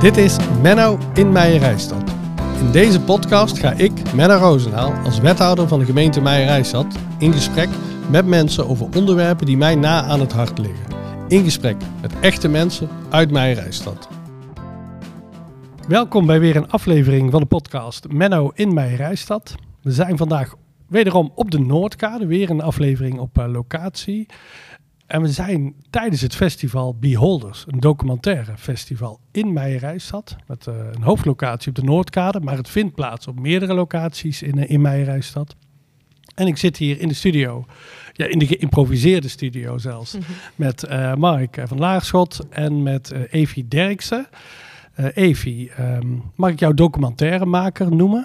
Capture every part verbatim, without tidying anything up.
Dit is Menno in Meijerijstad. In deze podcast ga ik, Menno Roosendaal, als wethouder van de gemeente Meijerijstad in gesprek met mensen over onderwerpen die mij na aan het hart liggen. In gesprek met echte mensen uit Meijerijstad. Welkom bij weer een aflevering van de podcast Menno in Meijerijstad. We zijn vandaag wederom op de Noordkade, weer een aflevering op uh, locatie. En we zijn tijdens het festival Beholders, een documentaire festival in Meijerijstad. Met uh, een hoofdlocatie op de Noordkade, maar het vindt plaats op meerdere locaties in, uh, in Meijerijstad. En ik zit hier in de studio, ja, in de geïmproviseerde studio zelfs, mm-hmm. met uh, Mark van Laarschot en met uh, Evie Derksen. Uh, Evie, um, mag ik jou documentairemaker noemen?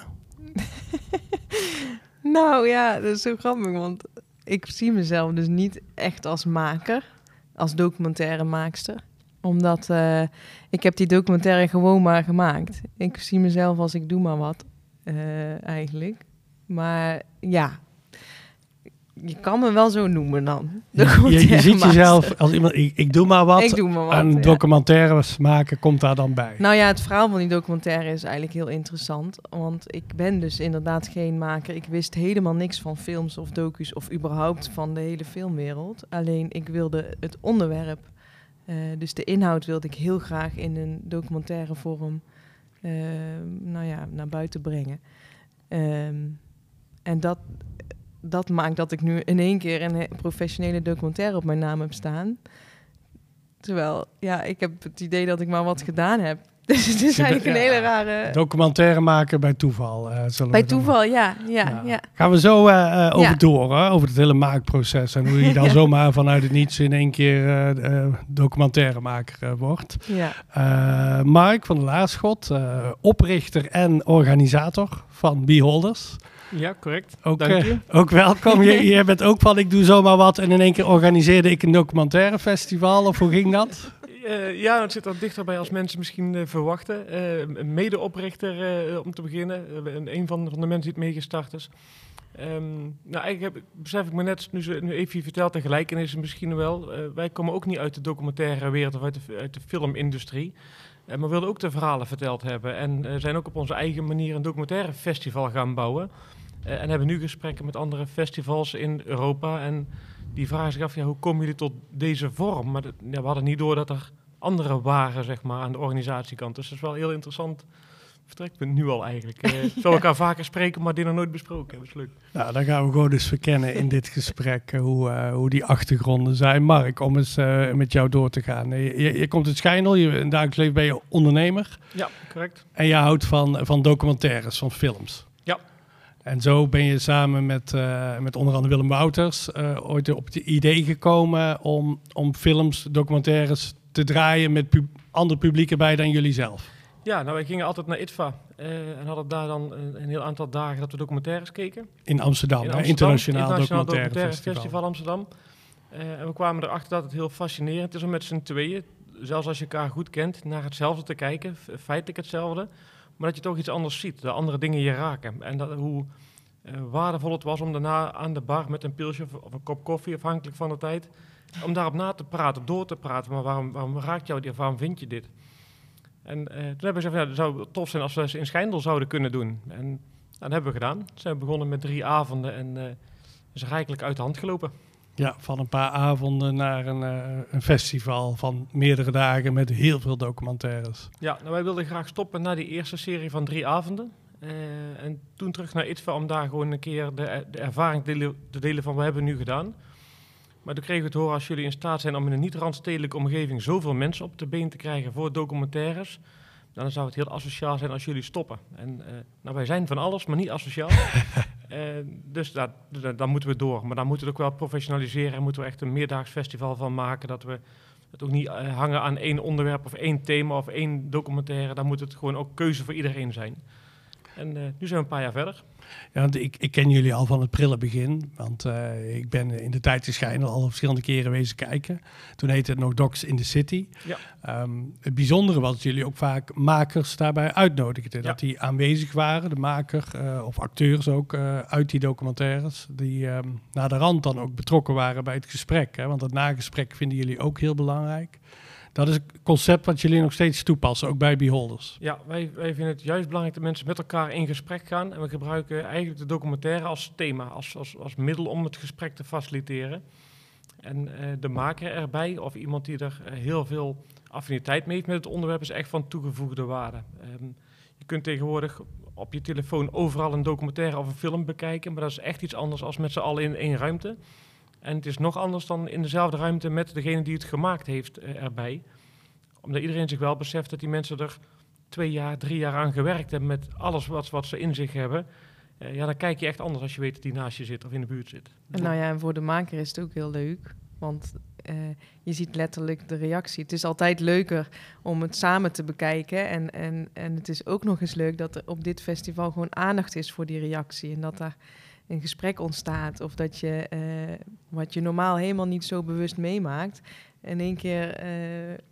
Nou ja, dat is zo grappig, want ik zie mezelf dus niet echt als maker, als documentairemaakster. Omdat uh, ik heb die documentaire gewoon maar gemaakt. Ik zie mezelf als ik doe maar wat, uh, eigenlijk. Maar ja, je kan me wel zo noemen dan. Je, je ziet jezelf als iemand, ik, ik doe maar wat. Ik doe maar wat, en ja. Documentaires maken komt daar dan bij. Nou ja, het verhaal van die documentaire is eigenlijk heel interessant. Want ik ben dus inderdaad geen maker. Ik wist helemaal niks van films of docu's of überhaupt van de hele filmwereld. Alleen ik wilde het onderwerp, uh, dus de inhoud wilde ik heel graag in een documentaire vorm uh, nou ja, naar buiten brengen. Um, en dat... Dat maakt dat ik nu in één keer een professionele documentaire op mijn naam heb staan. Terwijl, ja, ik heb het idee dat ik maar wat gedaan heb. Dus het is eigenlijk ja, een hele rare... Documentaire maken bij toeval. Uh, zullen bij we toeval, ja, ja, ja, ja. Gaan we zo uh, uh, over ja. door, hè? Over het hele maakproces. En hoe je dan ja. zomaar vanuit het niets in één keer uh, uh, documentairemaker uh, wordt. Ja. Uh, Mark van Laarschot, uh, oprichter en organisator van Beholders. Ja, correct. Ook, Dank je. Uh, ook welkom. je, je bent ook van ik doe zomaar wat en in één keer organiseerde ik een documentaire festival. Of hoe ging dat? Uh, ja, het zit er dichterbij als mensen misschien uh, verwachten. Uh, medeoprichter uh, om te beginnen. Uh, een van, van de mensen die het meegestart is. Um, nou, eigenlijk heb, besef ik me net, nu, ze, nu Evie vertelt, de gelijkenis misschien wel. Uh, wij komen ook niet uit de documentaire wereld of uit de, uit de filmindustrie. Uh, maar we wilden ook de verhalen verteld hebben. En uh, zijn ook op onze eigen manier een documentaire festival gaan bouwen. Uh, en hebben nu gesprekken met andere festivals in Europa. En die vragen zich af, ja, hoe komen jullie tot deze vorm? Maar dat, ja, we hadden niet door dat er anderen waren, zeg maar, aan de organisatiekant. Dus dat is wel een heel interessant vertrekpunt nu al eigenlijk. Uh, we zullen elkaar vaker spreken, maar dit nog nooit besproken hebben. Dat is leuk. Nou, dan gaan we gewoon eens verkennen in dit gesprek uh, hoe, uh, hoe die achtergronden zijn. Mark, om eens uh, met jou door te gaan. Uh, je, je komt uit Schijndel, je, in het dagelijks leven ben je ondernemer. Ja, correct. En je houdt van, van documentaires, van films. Ja. En zo ben je samen met, uh, met onder andere Willem Wouters uh, ooit op het idee gekomen om, om films, documentaires te draaien met pu- andere publieken bij dan jullie zelf. Ja, nou, wij gingen altijd naar I T V A uh, en hadden daar dan een, een heel aantal dagen dat we documentaires keken. In Amsterdam, In hè? Amsterdam Internationaal, Internationaal Documentaire, Documentaire Festival. Festival Amsterdam. Uh, en we kwamen erachter dat het heel fascinerend is om met z'n tweeën, zelfs als je elkaar goed kent, naar hetzelfde te kijken, feitelijk hetzelfde, maar dat je toch iets anders ziet, de andere dingen je raken. En dat, hoe uh, waardevol het was om daarna aan de bar met een pilsje of, of een kop koffie, afhankelijk van de tijd, om daarop na te praten, door te praten. Maar waarom, waarom raakt jou dit? Waarom vind je dit? En uh, toen hebben we gezegd, ja, het zou tof zijn als we ze in Schijndel zouden kunnen doen. En dat hebben we gedaan. Toen zijn we begonnen met drie avonden en uh, is rijkelijk uit de hand gelopen. Ja, van een paar avonden naar een, uh, een festival van meerdere dagen met heel veel documentaires. Ja, nou, wij wilden graag stoppen na die eerste serie van drie avonden. Uh, en toen terug naar I T V A om daar gewoon een keer de, de ervaring te delen, te delen van wat hebben we nu gedaan. Maar toen kregen we het horen, als jullie in staat zijn om in een niet-randstedelijke omgeving zoveel mensen op de been te krijgen voor documentaires, dan zou het heel asociaal zijn als jullie stoppen. En uh, nou, wij zijn van alles, maar niet asociaal. uh, dus daar, daar, daar moeten we door. Maar dan moeten we het ook wel professionaliseren en moeten we echt een meerdaags festival van maken, dat we het ook niet uh, hangen aan één onderwerp of één thema of één documentaire. Dan moet het gewoon ook keuze voor iedereen zijn. En uh, nu zijn we een paar jaar verder. Ja, want ik, ik ken jullie al van het prille begin. Want uh, ik ben in de tijd in Schijndel al verschillende keren wezen kijken. Toen heette het nog Docs in the City. Ja. Um, het bijzondere was dat jullie ook vaak makers daarbij uitnodigden. Ja. Dat die aanwezig waren, de maker uh, of acteurs ook uh, uit die documentaires. Die um, naar de rand dan ook betrokken waren bij het gesprek. Hè? Want het nagesprek vinden jullie ook heel belangrijk. Dat is het concept wat jullie nog steeds toepassen, ook bij Beholders. Ja, wij, wij vinden het juist belangrijk dat mensen met elkaar in gesprek gaan. En we gebruiken eigenlijk de documentaire als thema, als, als, als middel om het gesprek te faciliteren. En uh, de maker erbij, of iemand die er uh, heel veel affiniteit mee heeft met het onderwerp, is echt van toegevoegde waarde. Um, je kunt tegenwoordig op je telefoon overal een documentaire of een film bekijken, maar dat is echt iets anders als met z'n allen in één ruimte. En het is nog anders dan in dezelfde ruimte met degene die het gemaakt heeft uh, erbij. Omdat iedereen zich wel beseft dat die mensen er twee jaar, drie jaar aan gewerkt hebben met alles wat, wat ze in zich hebben. Uh, ja, dan kijk je echt anders als je weet dat die naast je zit of in de buurt zit. En nou ja, en voor de maker is het ook heel leuk. Want uh, je ziet letterlijk de reactie. Het is altijd leuker om het samen te bekijken. En, en, en het is ook nog eens leuk dat er op dit festival gewoon aandacht is voor die reactie. En dat daar een gesprek ontstaat. Of dat je, uh, wat je normaal helemaal niet zo bewust meemaakt, in één keer uh, uh,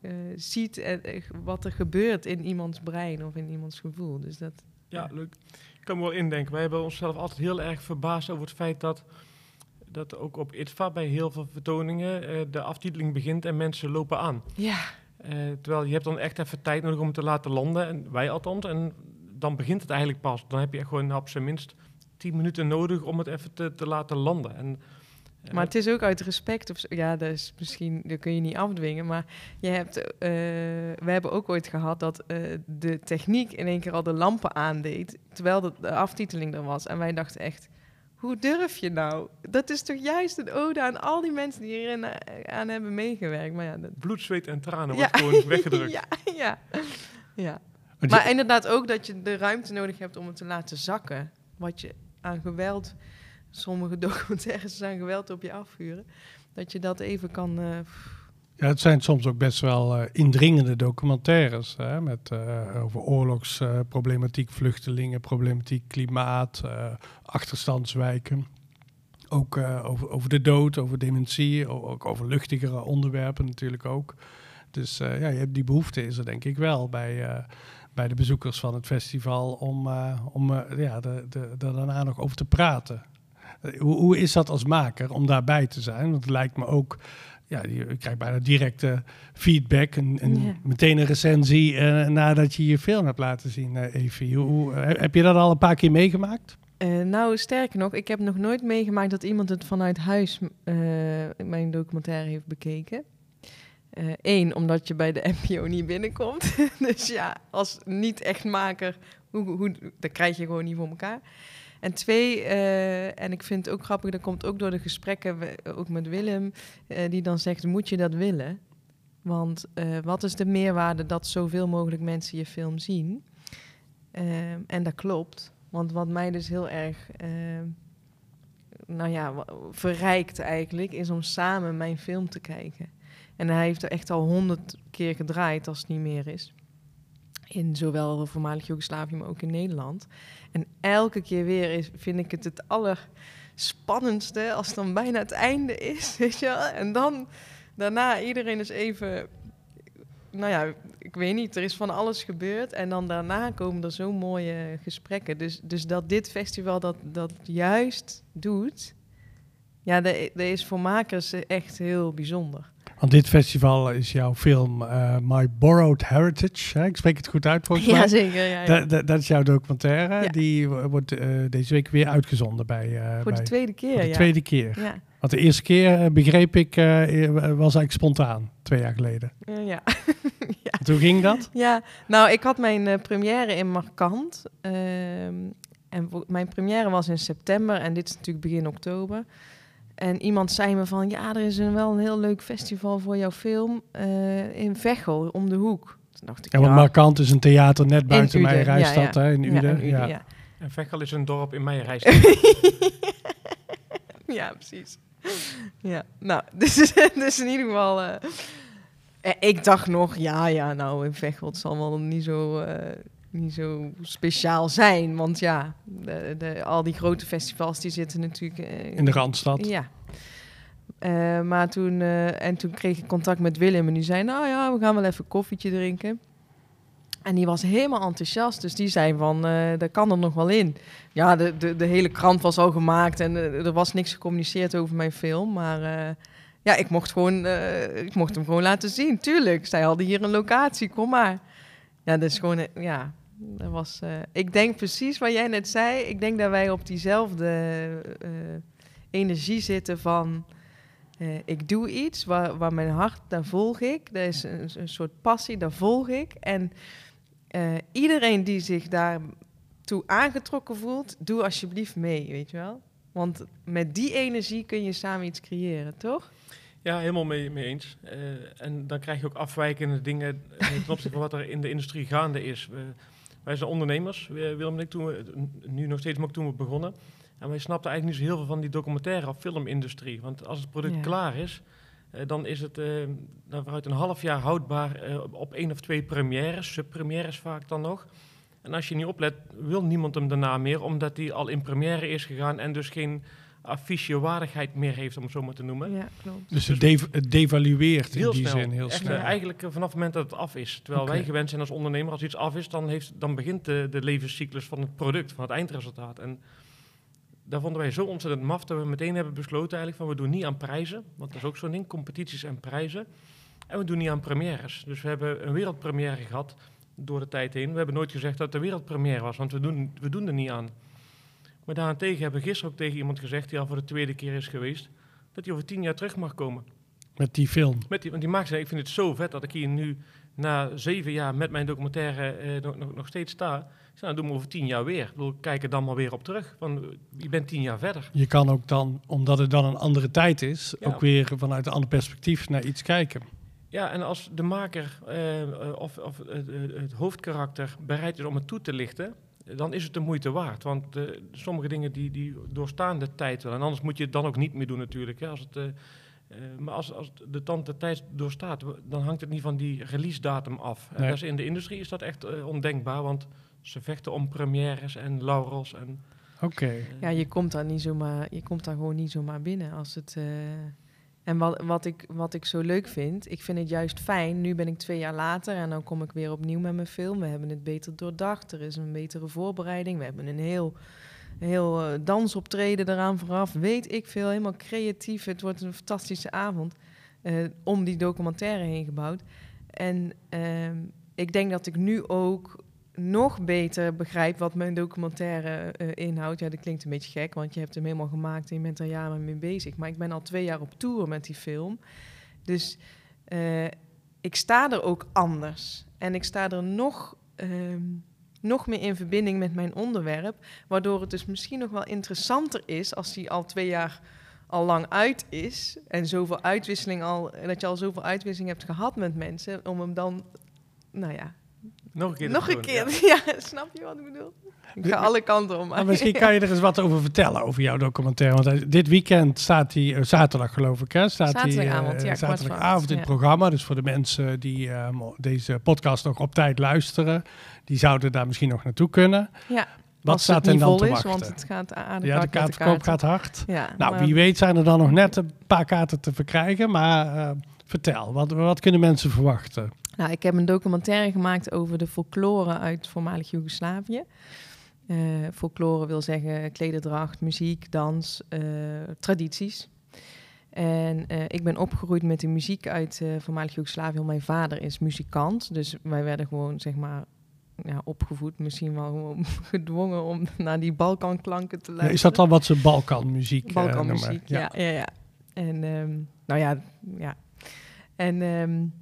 ziet uh, wat er gebeurt in iemands brein of in iemands gevoel. Dus dat, ja, leuk. Ik kan me wel indenken. Wij hebben onszelf altijd heel erg verbaasd over het feit dat, dat ook op I T V A bij heel veel vertoningen uh, de aftiteling begint en mensen lopen aan. Ja. Uh, terwijl je hebt dan echt even tijd nodig om het te laten landen, en wij althans, en dan begint het eigenlijk pas. Dan heb je gewoon op zijn minst tien minuten nodig om het even te, te laten landen. En, uh, maar het is ook uit respect, of zo. Ja, dat is misschien, dat kun je niet afdwingen, maar je hebt, uh, we hebben ook ooit gehad dat uh, de techniek in één keer al de lampen aandeed, terwijl de, de aftiteling er was. En wij dachten echt, hoe durf je nou? Dat is toch juist een ode aan al die mensen die hierin uh, aan hebben meegewerkt. Maar ja, dat... bloed, zweet en tranen ja. wordt gewoon weggedrukt. ja, ja, ja. Want Maar je- inderdaad ook dat je de ruimte nodig hebt om het te laten zakken. Wat je aan geweld, sommige documentaires aan geweld op je afvuren, dat je dat even kan... Uh, Ja, het zijn soms ook best wel uh, indringende documentaires. Hè, met, uh, over oorlogsproblematiek, uh, vluchtelingen, problematiek, klimaat, uh, achterstandswijken. Ook uh, over, over de dood, over dementie, ook over luchtigere onderwerpen natuurlijk ook. Dus uh, ja, je hebt die behoefte is er denk ik wel bij, uh, bij de bezoekers van het festival om, uh, om uh, ja, de, de, de daarna nog over te praten. Uh, hoe, hoe is dat als maker om daarbij te zijn? Want het lijkt me ook... Ja, je krijgt bijna directe feedback en, en Ja. meteen een recensie uh, nadat je je film hebt laten zien, uh, Evie. Hoe, hoe, uh, heb je dat al een paar keer meegemaakt? Uh, nou, sterker nog, ik heb nog nooit meegemaakt dat iemand het vanuit huis uh, mijn documentaire heeft bekeken. Eén, uh, omdat je bij de N P O niet binnenkomt. Dus ja, als niet-echtmaker, hoe, hoe, dat krijg je gewoon niet voor elkaar. En twee, uh, en ik vind het ook grappig, dat komt ook door de gesprekken, ook met Willem, uh, die dan zegt, moet je dat willen? Want uh, wat is de meerwaarde dat zoveel mogelijk mensen je film zien? Uh, en dat klopt. Want wat mij dus heel erg, uh, nou ja, verrijkt eigenlijk, is om samen mijn film te kijken. En hij heeft er echt al honderd keer gedraaid, als het niet meer is. In zowel voormalig Joegoslavië, maar ook in Nederland. En elke keer weer is, vind ik het het allerspannendste als het dan bijna het einde is, weet je wel? En dan, daarna, iedereen is even... Nou ja, ik weet niet, er is van alles gebeurd. En dan daarna komen er zo mooie gesprekken. Dus, dus dat dit festival dat, dat juist doet... Ja, dat, dat is voor makers echt heel bijzonder. Want dit festival is jouw film uh, My Borrowed Heritage. Hè? Ik spreek het goed uit volgens mij. Jazeker, ja, ja. Da, da, dat is jouw documentaire. Ja. Die wordt uh, deze week weer uitgezonden bij... Uh, Voor bij, de tweede keer, voor de ja. tweede keer. Ja. Want de eerste keer, uh, begreep ik, uh, was eigenlijk spontaan. Twee jaar geleden. Uh, ja. ja. En hoe ging dat? Ja, nou, ik had mijn uh, première in Markant. Um, en vo- mijn première was in september en dit is natuurlijk begin oktober. En iemand zei me van, ja, er is een, wel een heel leuk festival voor jouw film uh, in Veghel, om de hoek. Toen dacht ik, Ja, want ja, Markant is een theater net buiten Uden, mijn Rijstad, ja, ja. hè, in Ja, Uden. in Uden, Ja. ja. En Veghel is een dorp in mijn reis. Ja, precies. Ja, nou, dus, dus in ieder geval... Uh, ik dacht nog, ja, ja, nou, in Veghel, het zal wel niet zo... Uh, niet zo speciaal zijn, want ja, de, de, al die grote festivals die zitten natuurlijk... Uh, In de Randstad. Ja. Uh, maar toen, uh, en toen kreeg ik contact met Willem en die zei, nou ja, we gaan wel even koffietje drinken. En die was helemaal enthousiast, dus die zei van, uh, daar kan er nog wel in. Ja, de, de, de hele krant was al gemaakt en uh, er was niks gecommuniceerd over mijn film, maar uh, Ja, ik mocht, gewoon, uh, ik mocht hem gewoon laten zien, tuurlijk. Zij hadden hier een locatie, kom maar. Ja, dat is gewoon, uh, ja, dat was... Uh, ik denk precies wat jij net zei. Ik denk dat wij op diezelfde uh, energie zitten van... Uh, ik doe iets waar, waar mijn hart, daar volg ik. Dat is een, een soort passie, daar volg ik. En uh, iedereen die zich daartoe aangetrokken voelt, doe alsjeblieft mee, weet je wel. Want met die energie kun je samen iets creëren, toch? Ja, helemaal mee, mee eens. Uh, en dan krijg je ook afwijkende dingen uh, ten opzichte van wat er in de industrie gaande is. Uh, wij zijn ondernemers, uh, Willem en ik, toen we, nu nog steeds, maar ook toen we begonnen. En wij snapten eigenlijk niet zo heel veel van die documentaire of filmindustrie. Want als het product ja. klaar is, uh, dan is het uh, dan vooruit een half jaar houdbaar uh, op één of twee premières, subpremières vaak dan nog. En als je niet oplet, wil niemand hem daarna meer, omdat hij al in première is gegaan en dus geen affichewaardigheid meer heeft, om het zo maar te noemen. Ja, klopt. Dus het, de- het devalueert heel in die snel. zin heel Echt, snel. uh, eigenlijk uh, vanaf het moment dat het af is. Terwijl Okay. wij gewend zijn als ondernemer, als iets af is, dan, heeft, dan begint de, de levenscyclus van het product, van het eindresultaat. En daar vonden wij zo ontzettend maf dat we meteen hebben besloten eigenlijk van we doen niet aan prijzen, want dat is ook zo'n ding, competities en prijzen. En we doen niet aan premières. Dus we hebben een wereldpremière gehad door de tijd heen. We hebben nooit gezegd dat het de wereldpremière was, want we doen, we doen er niet aan. Maar daarentegen hebben we gisteren ook tegen iemand gezegd, die al voor de tweede keer is geweest, dat hij over tien jaar terug mag komen. Met die film. Met die, want die maakt zei, ik vind het zo vet dat ik hier nu na zeven jaar met mijn documentaire eh, nog, nog, nog steeds sta. Ik zei, nou doen we over tien jaar weer. Ik bedoel, kijk er dan maar weer op terug. Van, je bent tien jaar verder. Je kan ook dan, omdat het dan een andere tijd is, Ja. ook weer vanuit een ander perspectief naar iets kijken. Ja, en als de maker uh, of, of uh, het hoofdkarakter bereid is om het toe te lichten, dan is het de moeite waard. Want uh, sommige dingen die, die doorstaan de tijd wel. En anders moet je het dan ook niet meer doen natuurlijk. Hè. Als het, uh, uh, maar als, als de tand de tijd doorstaat, dan hangt het niet van die release datum af. En Nee. dat is, in de industrie is dat echt uh, ondenkbaar, want ze vechten om premières en laurels. En, Oké. Okay. uh, Ja, je komt daar niet zomaar, je komt daar gewoon niet zomaar binnen als het. Uh... En wat, wat, ik, wat ik zo leuk vind, ik vind het juist fijn. Nu ben ik twee jaar later en dan kom ik weer opnieuw met mijn film. We hebben het beter doordacht, er is een betere voorbereiding. We hebben een heel, heel uh, dansoptreden eraan vooraf. Weet ik veel, helemaal creatief. Het wordt een fantastische avond uh, om die documentaire heen gebouwd. En uh, ik denk dat ik nu ook nog beter begrijp wat mijn documentaire uh, inhoudt. Ja, dat klinkt een beetje gek, want je hebt hem helemaal gemaakt en je bent er jaren mee bezig. Maar ik ben al twee jaar op tour met die film. Dus uh, ik sta er ook anders. En ik sta er nog, uh, nog meer in verbinding met mijn onderwerp, waardoor het dus misschien nog wel interessanter is als die al twee jaar al lang uit is en zoveel uitwisseling al, dat je al zoveel uitwisseling hebt gehad met mensen, om hem dan, nou ja, nog een keer. Nog een doen, keer, ja. ja, snap je wat ik bedoel? Ik ga alle kanten om. Maar misschien kan je er eens wat over vertellen, over jouw documentaire. Want uh, dit weekend staat hij, uh, zaterdag geloof ik, hè? Staat zaterdagavond, die, uh, ja, zaterdagavond in het ja. programma. Dus voor de mensen die uh, deze podcast nog op tijd luisteren, die zouden daar misschien nog naartoe kunnen. Ja, wat als staat het er niet dan vol te is, wachten? want het gaat aardig ja, de hard met kaartverkoop gaat hard. Ja, nou, maar wie weet zijn er dan nog net een paar kaarten te verkrijgen. Maar uh, vertel, wat, wat kunnen mensen verwachten? Nou, ik heb een documentaire gemaakt over de folklore uit voormalig Joegoslavië. Uh, folklore wil zeggen klederdracht, muziek, dans, uh, tradities. En uh, ik ben opgegroeid met de muziek uit uh, voormalig Joegoslavië. Mijn vader is muzikant, dus wij werden gewoon, zeg maar, ja, opgevoed. Misschien wel gewoon gedwongen om naar die Balkanklanken te luisteren. Is dat dan wat ze Balkanmuziek Balkanmuziek, uh, ja. ja, ja, ja. En, um, nou ja, ja. En... Um,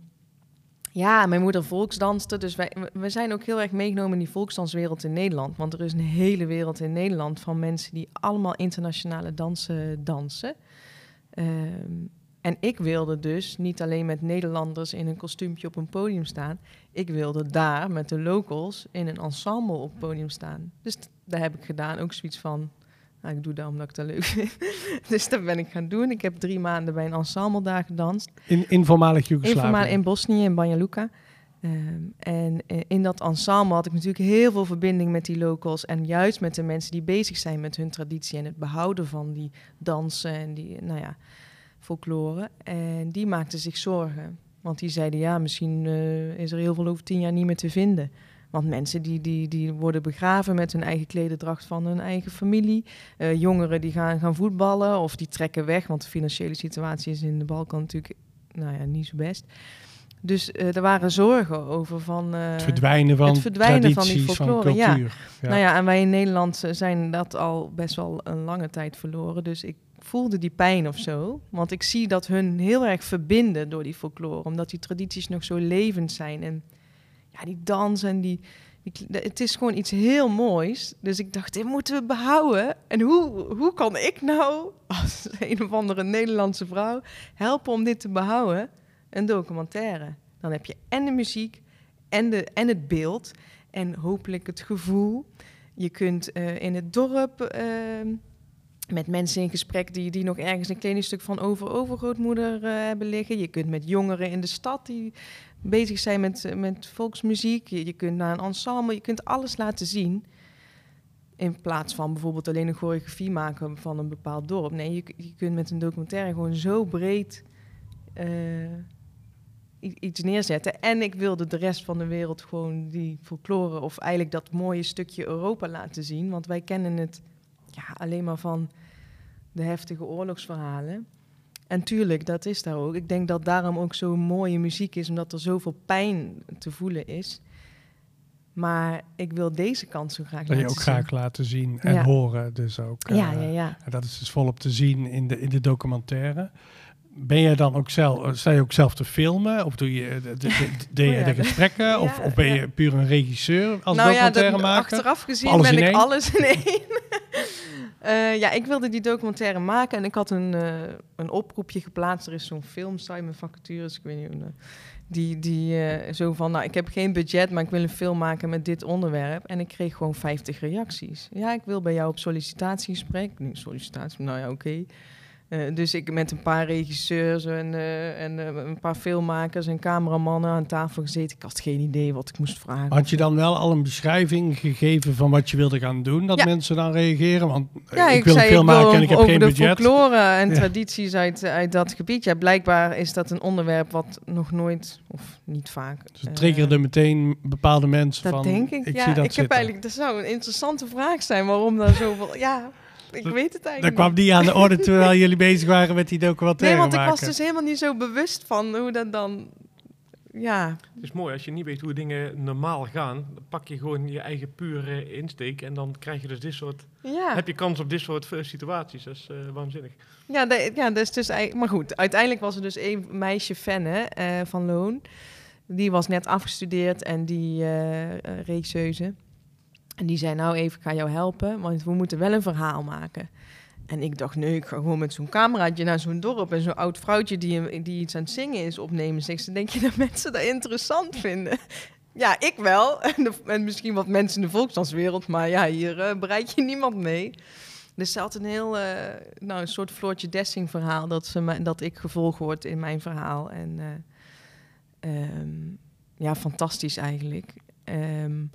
Ja, mijn moeder volksdanste, dus wij, we zijn ook heel erg meegenomen in die volksdanswereld in Nederland. Want er is een hele wereld in Nederland van mensen die allemaal internationale dansen dansen. Um, en ik wilde dus niet alleen met Nederlanders in een kostuumpje op een podium staan. Ik wilde daar met de locals in een ensemble op het podium staan. Dus t- dat heb ik gedaan, ook zoiets van... Nou, ik doe dat omdat ik dat leuk vind. Dus dat ben ik gaan doen. Ik heb drie maanden bij een ensemble daar gedanst. In, in voormalig Joegoslavië? In, voormalig, in Bosnië, in Banja Luka. Um, en uh, in dat ensemble had ik natuurlijk heel veel verbinding met die locals. En juist met de mensen die bezig zijn met hun traditie en het behouden van die dansen en die, nou ja, folklore. En die maakten zich zorgen. Want die zeiden, ja, misschien uh, is er heel veel over tien jaar niet meer te vinden. Want mensen die, die, die worden begraven met hun eigen klederdracht van hun eigen familie. Uh, jongeren die gaan, gaan voetballen of die trekken weg. Want de financiële situatie is in de Balkan natuurlijk nou ja, niet zo best. Dus uh, er waren zorgen over van, uh, het verdwijnen van het verdwijnen van die tradities, folklore. van cultuur. Ja. Ja. Nou ja, en wij in Nederland zijn dat al best wel een lange tijd verloren. Dus ik voelde die pijn of zo. Want ik zie dat hun heel erg verbinden door die folklore. Omdat die tradities nog zo levend zijn. En ja, die dans en die, die... Het is gewoon iets heel moois. Dus ik dacht, dit moeten we behouden. En hoe, hoe kan ik nou, als een of andere Nederlandse vrouw, helpen om dit te behouden? Een documentaire. Dan heb je en de muziek en, de, en het beeld. En hopelijk het gevoel. Je kunt uh, in het dorp... Uh, met mensen in gesprek die, die nog ergens een kleding van over-overgrootmoeder uh, hebben liggen. Je kunt met jongeren in de stad die bezig zijn met, met volksmuziek. Je, je kunt naar een ensemble, je kunt alles laten zien. In plaats van bijvoorbeeld alleen een choreografie maken van een bepaald dorp. Nee, je, je kunt met een documentaire gewoon zo breed uh, iets neerzetten. En ik wilde de rest van de wereld gewoon die folklore, of eigenlijk dat mooie stukje Europa laten zien. Want wij kennen het ja, alleen maar van de heftige oorlogsverhalen. En tuurlijk, dat is daar ook. Ik denk dat daarom ook zo'n mooie muziek is, omdat er zoveel pijn te voelen is. Maar ik wil deze kant zo graag dat laten je ook zien. graag laten zien en Ja. horen. Dus ook, uh, Ja, ja, ja. En dat is dus volop te zien in de, in de documentaire. Ben jij dan ook zelf, sta je ook zelf te filmen? Of doe je de, de, de, de, Oh ja, de gesprekken? ja, of, of ben je ja. puur een regisseur als nou ja, documentaire dat, maker? achteraf gezien Alles ben in ik één? alles in één. uh, ja, ik wilde die documentaire maken en ik had een, uh, een oproepje geplaatst. Er is zo'n filmsite met vacatures, ik weet niet hoe... Uh, die die uh, zo van, nou, ik heb geen budget, maar ik wil een film maken met dit onderwerp. En ik kreeg gewoon vijftig reacties. Ja, ik wil bij jou op sollicitatiegesprek. Nu, sollicitatie, nou ja, oké. Okay. Uh, dus ik met een paar regisseurs en, uh, en uh, een paar filmmakers en cameramannen aan tafel gezeten. Ik had geen idee wat ik moest vragen. Had je dan wel al een beschrijving gegeven van wat je wilde gaan doen, dat ja. mensen dan reageren? Want ja, ik, ik wil zei, een film ik wil maken en ik heb over geen de budget. folklore en Ja. tradities uit, uit dat gebied. Ja, blijkbaar is dat een onderwerp wat nog nooit, of niet vaak... Dus het triggerde uh, meteen bepaalde mensen dat van, denk ik, ik ja. zie dat ik zitten. heb eigenlijk, dat zou een interessante vraag zijn, waarom daar zoveel... ja, ik weet het eigenlijk Dat kwam die aan de orde terwijl jullie bezig waren met die documentaire Nee, want maken. ik was dus helemaal niet zo bewust van hoe dat dan... Ja. Het is mooi, als je niet weet hoe dingen normaal gaan, dan pak je gewoon je eigen pure insteek en dan krijg je dus dit soort... Ja. Heb je kans op dit soort uh, situaties, dat is uh, waanzinnig. Ja, de, ja, dat is dus... Maar goed, uiteindelijk was er dus een meisje, Fenne, uh, van Loon. Die was net afgestudeerd en die uh, uh, regisseuse. En die zei, nou even, ik ga jou helpen, want we moeten wel een verhaal maken. En ik dacht, nee, ik ga gewoon met zo'n cameraatje naar zo'n dorp en zo'n oud vrouwtje die, die iets aan het zingen is opnemen. Zegt ze, denk je dat mensen dat interessant vinden? Ja, ik wel. En, de, en misschien wat mensen in de volksdanswereld, maar ja, hier uh, bereid je niemand mee. Dus ze had een heel, uh, nou, een soort Floortje Dessing verhaal, dat, ze me, dat ik gevolgd word in mijn verhaal. En uh, um, ja, fantastisch eigenlijk. Um,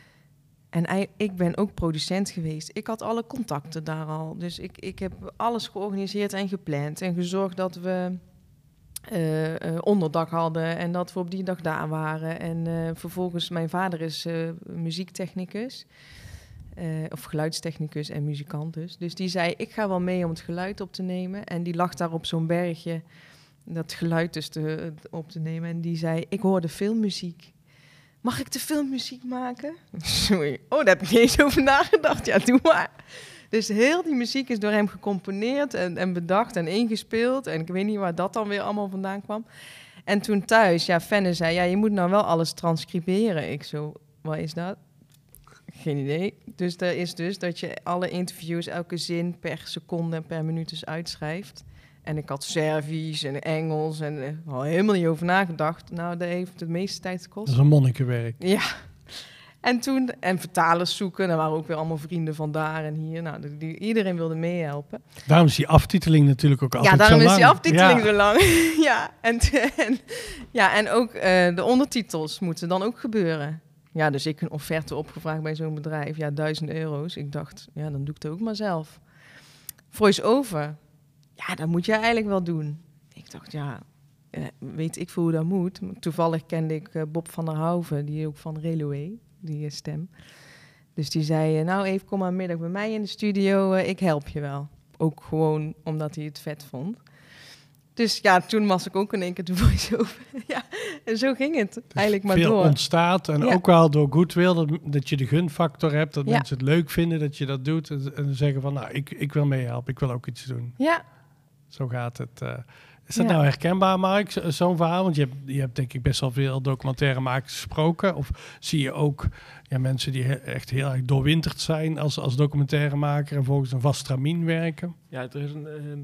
En ik ben ook producent geweest. Ik had alle contacten daar al. Dus ik, ik heb alles georganiseerd en gepland. En gezorgd dat we uh, uh, onderdak hadden. En dat we op die dag daar waren. En uh, vervolgens, mijn vader is uh, muziektechnicus. Uh, of geluidstechnicus en muzikant dus. Dus die zei, ik ga wel mee om het geluid op te nemen. En die lag daar op zo'n bergje. Dat geluid dus te, op te nemen. En die zei, ik hoorde filmmuziek. Mag ik de filmmuziek maken? Sorry. Oh, daar heb ik niet eens over nagedacht. Ja, doe maar. Dus heel die muziek is door hem gecomponeerd en, en bedacht en ingespeeld. En ik weet niet waar dat dan weer allemaal vandaan kwam. En toen thuis, ja, Fenne zei, ja, je moet nou wel alles transcriberen. Ik zo, wat is dat? Geen idee. Dus dat is dus dat je alle interviews, elke zin per seconde en per minuut dus uitschrijft. En ik had Servisch en Engels en er had helemaal niet over nagedacht. Nou, dat heeft de meeste tijd gekost. Dat is een monnikenwerk. Ja. En toen, en vertalers zoeken. Er waren ook weer allemaal vrienden van daar en hier. Nou, die, die, iedereen wilde meehelpen. Daarom is die aftiteling natuurlijk ook altijd zo lang. Ja, daarom is die aftiteling ja. zo lang. ja, en, en, ja, en ook uh, de ondertitels moeten dan ook gebeuren. Ja, dus ik een offerte opgevraagd bij zo'n bedrijf. Ja, duizend euro's. Ik dacht, ja, dan doe ik het ook maar zelf. Voice-over. Ja, dat moet jij eigenlijk wel doen. Ik dacht, ja, weet ik veel hoe dat moet. Toevallig kende ik uh, Bob van der Houven, die ook van Railway. die uh, stem. Dus die zei, uh, nou even kom maar middag bij mij in de studio, uh, ik help je wel. Ook gewoon omdat hij het vet vond. Dus ja, toen was ik ook in één keer de voice-over. Ja, en zo ging het dus eigenlijk maar veel door. Veel ontstaat en ja. ook wel door goodwill, dat, dat je de gunfactor hebt, dat ja. mensen het leuk vinden dat je dat doet. En, en zeggen van, nou, ik, ik wil meehelpen, ik wil ook iets doen. Ja. Zo gaat het. Uh, is dat ja. nou herkenbaar, Mark, zo, zo'n verhaal? Want je hebt, je hebt denk ik best wel veel documentairemakers gesproken. Of zie je ook ja, mensen die he, echt heel erg doorwinterd zijn als, als documentairemaker en volgens een vast stramien werken? Ja, er is een... Uh,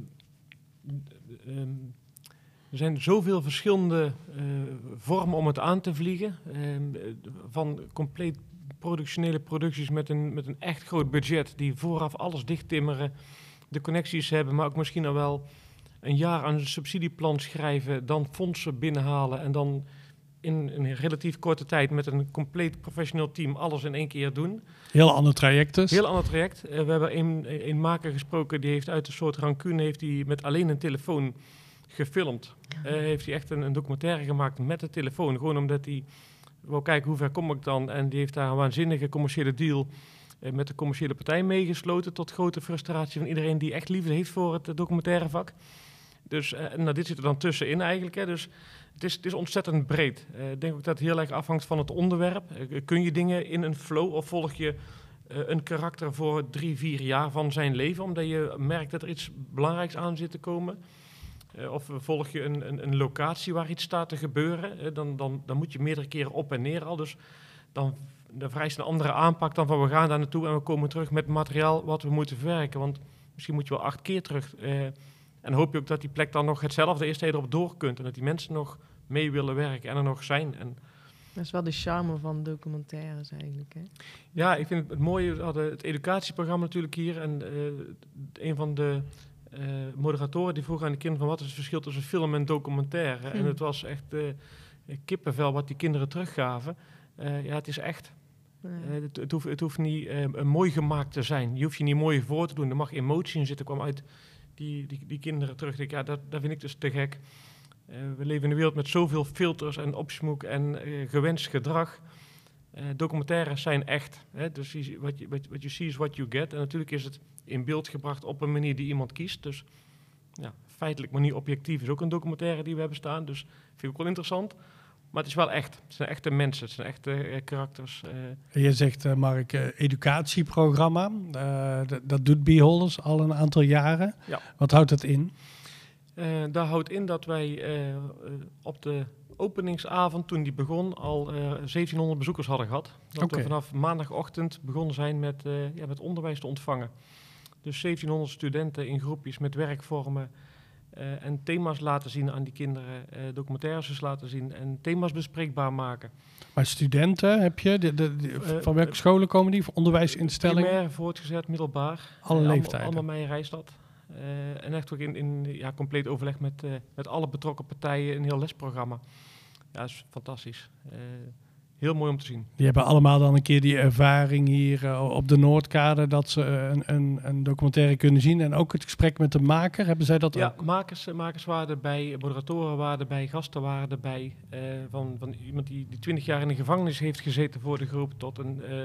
Um, er zijn zoveel verschillende uh, vormen om het aan te vliegen. Um, van compleet productionele producties met een, met een echt groot budget, die vooraf alles dichttimmeren, de connecties hebben, maar ook misschien al wel een jaar aan een subsidieplan schrijven, dan fondsen binnenhalen en dan in een relatief korte tijd met een compleet professioneel team alles in één keer doen. Heel ander traject dus. Heel ander traject. Uh, we hebben een, een maker gesproken, die heeft uit een soort rancune, heeft hij met alleen een telefoon gefilmd. Uh, heeft hij echt een, een documentaire gemaakt met de telefoon. Gewoon omdat hij wou kijken hoe ver kom ik dan. En die heeft daar een waanzinnige commerciële deal uh, met de commerciële partij meegesloten. Tot grote frustratie van iedereen die echt liefde heeft voor het uh, documentaire vak. Dus uh, nou, dit zit er dan tussenin eigenlijk. Hè. Dus het is, het is ontzettend breed. Uh, ik denk ook dat het heel erg afhangt van het onderwerp. Uh, kun je dingen in een flow of volg je uh, een karakter voor drie, vier jaar van zijn leven, omdat je merkt dat er iets belangrijks aan zit te komen? Uh, of volg je een, een, een locatie waar iets staat te gebeuren? Uh, dan, dan, dan moet je meerdere keren op en neer al. Dus dan, dan vereist een andere aanpak dan van we gaan daar naartoe en we komen terug met materiaal wat we moeten verwerken. Want misschien moet je wel acht keer terug. Uh, En hoop je ook dat die plek dan nog hetzelfde is, dat je erop door kunt. En dat die mensen nog mee willen werken en er nog zijn. En dat is wel de charme van documentaires eigenlijk, hè? Ja, ik vind het, het mooie, we hadden het educatieprogramma natuurlijk hier. En uh, een van de uh, moderatoren die vroeg aan de kinderen van wat is het verschil tussen film en documentaire. Hm. En het was echt uh, kippenvel wat die kinderen teruggaven. Uh, ja, het is echt. Ja. Uh, het, het, hoeft, het hoeft niet uh, mooi gemaakt te zijn. Je hoeft je niet mooi voor te doen. Er mag emotie in zitten, kwam uit Die, die, die kinderen terug. Denk, ja, dat, dat vind ik dus te gek. Uh, we leven in een wereld met zoveel filters en opsmoek en uh, gewenst gedrag. Uh, documentaires zijn echt. Hè? Dus what you, what you see is what you get. En natuurlijk is het in beeld gebracht op een manier die iemand kiest. Dus ja, feitelijk, maar niet objectief is ook een documentaire die we hebben staan. Dus vind ik ook wel interessant. Maar het is wel echt. Het zijn echte mensen. Het zijn echte uh, karakters. Uh. Je zegt, uh, Mark, uh, educatieprogramma. Uh, d- dat doet Beholders al een aantal jaren. Ja. Wat houdt dat in? Uh, dat houdt in dat wij uh, uh, op de openingsavond, toen die begon, al uh, zeventienhonderd bezoekers hadden gehad. Dat okay. we vanaf maandagochtend begonnen zijn met, uh, ja, met onderwijs te ontvangen. Dus zeventienhonderd studenten in groepjes met werkvormen. Uh, en thema's laten zien aan die kinderen, uh, documentaires laten zien en thema's bespreekbaar maken. Maar studenten heb je? De, de, de, uh, van welke scholen komen die? Van onderwijsinstellingen? Primair, voortgezet, middelbaar. Alle uh, leeftijden? Allemaal mij Rijstad. Uh, en echt ook in, in ja, compleet overleg met, uh, met alle betrokken partijen, een heel lesprogramma. Ja, dat is fantastisch. Uh, heel mooi om te zien. Die hebben allemaal dan een keer die ervaring hier uh, op de Noordkade, dat ze uh, een, een, een documentaire kunnen zien. En ook het gesprek met de maker, hebben zij dat ja, ook? Ja, makers, makers waren erbij, moderatoren waren erbij, gasten waren erbij. Uh, van, van iemand die, die twintig jaar in de gevangenis heeft gezeten voor de groep, tot een uh, uh,